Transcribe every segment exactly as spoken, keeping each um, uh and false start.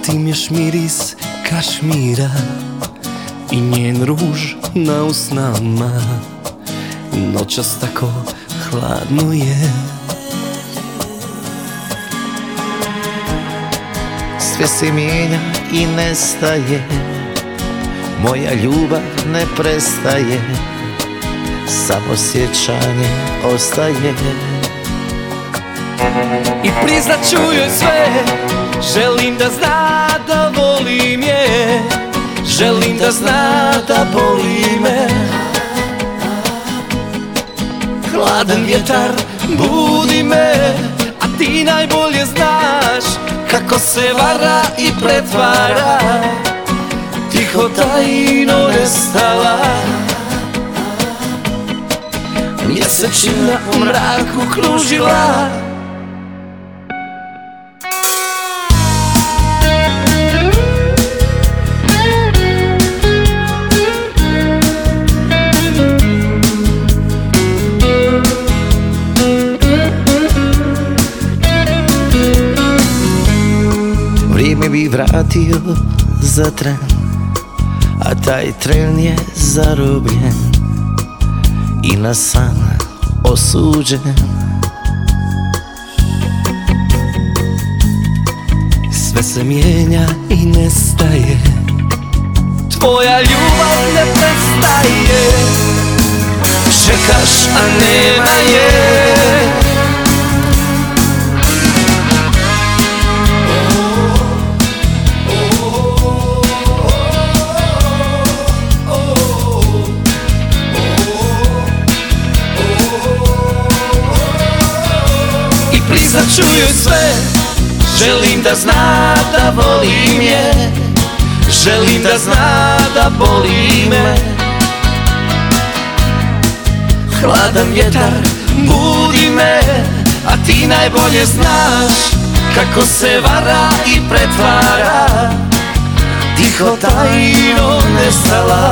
Pamtim još miris kašmira i njen ruž na usnama. Noćas tako hladno je. Sve se mijenja i nestaje, moja ljubav ne prestaje, samo sjećanje ostaje. I priznat ću joj sve, želim da zna da volim je, želim da zna da boli me. Hladan vjetar budi me, a ti najbolje znaš kako se vara i pretvara, tiho tajno nestala. Mjesečina u mraku kružila. Vrijeme bi vratio za tren, a taj tren je zarobljen i na san osuđen. Sve se mijenja i nestaje, tvoja ljubav ne prestaje. Čekaš, a nema je. Priznat ću joj sve, želim da zna da volim je, želim da zna da boli me. Hladan vjetar budi me, a ti najbolje znaš kako se vara i pretvara, tiho tajno nestala.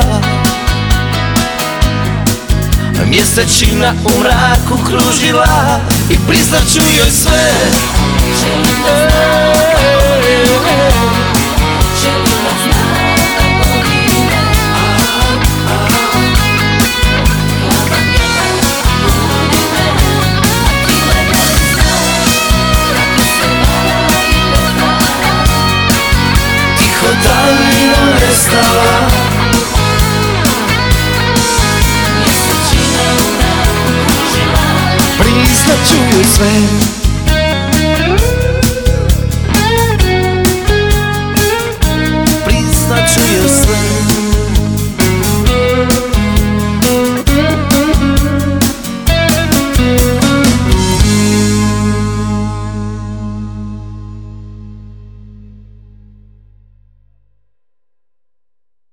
Mjesečina u mraku kružila i priznat ću joj sve. Želim da zna da volim me, želim da zna da boli me. Hladan vjetar budi me, a ti najbolje znaš kako se vara i pretvara, tiho tajno nestala. Priznat ću joj sve.